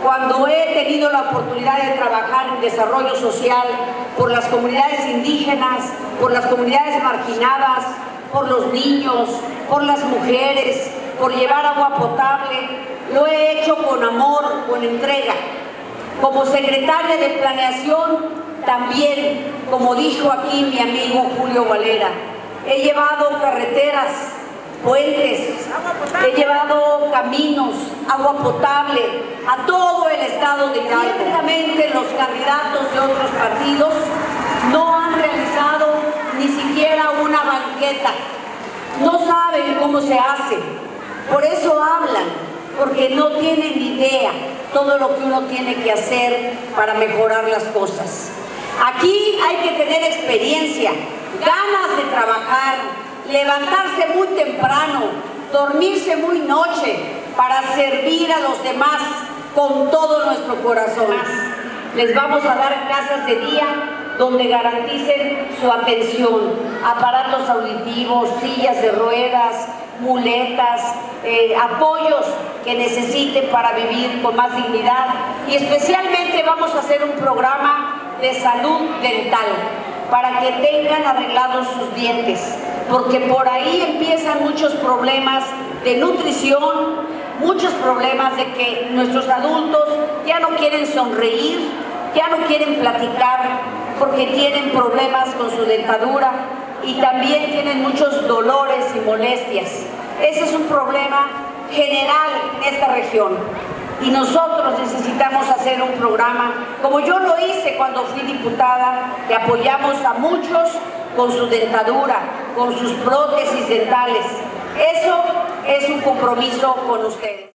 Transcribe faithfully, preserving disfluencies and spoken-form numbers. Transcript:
cuando he tenido la oportunidad de trabajar en desarrollo social por las comunidades indígenas, por las comunidades marginadas, por los niños, por las mujeres, por llevar agua potable, lo he hecho con amor, con entrega. Como secretaria de Planeación, también, como dijo aquí mi amigo Julio Valera, he llevado carreteras, puentes, he llevado caminos, agua potable a todo el estado de Hidalgo. Ciertamente los candidatos de otros partidos no han realizado ni siquiera una banqueta, no saben cómo se hace, por eso hablan, porque no tienen idea todo lo que uno tiene que hacer para mejorar las cosas. Aquí hay que tener experiencia, ganas de trabajar, levantarse muy temprano, dormirse muy noche para servir a los demás con todo nuestro corazón. Les vamos a dar casas de día donde garanticen su atención, aparatos auditivos, sillas de ruedas, muletas, eh, apoyos que necesiten para vivir con más dignidad, y especialmente vamos a hacer un programa de salud dental para que tengan arreglados sus dientes, porque por ahí empiezan muchos problemas de nutrición, muchos problemas de que nuestros adultos ya no quieren sonreír, ya no quieren platicar porque tienen problemas con su dentadura y también tienen muchos dolores y molestias. Ese es un problema general en esta región y nosotros necesitamos hacer un programa, como yo lo hice cuando fui diputada, que apoyamos a muchos con su dentadura, con sus prótesis dentales. Eso es un compromiso con ustedes.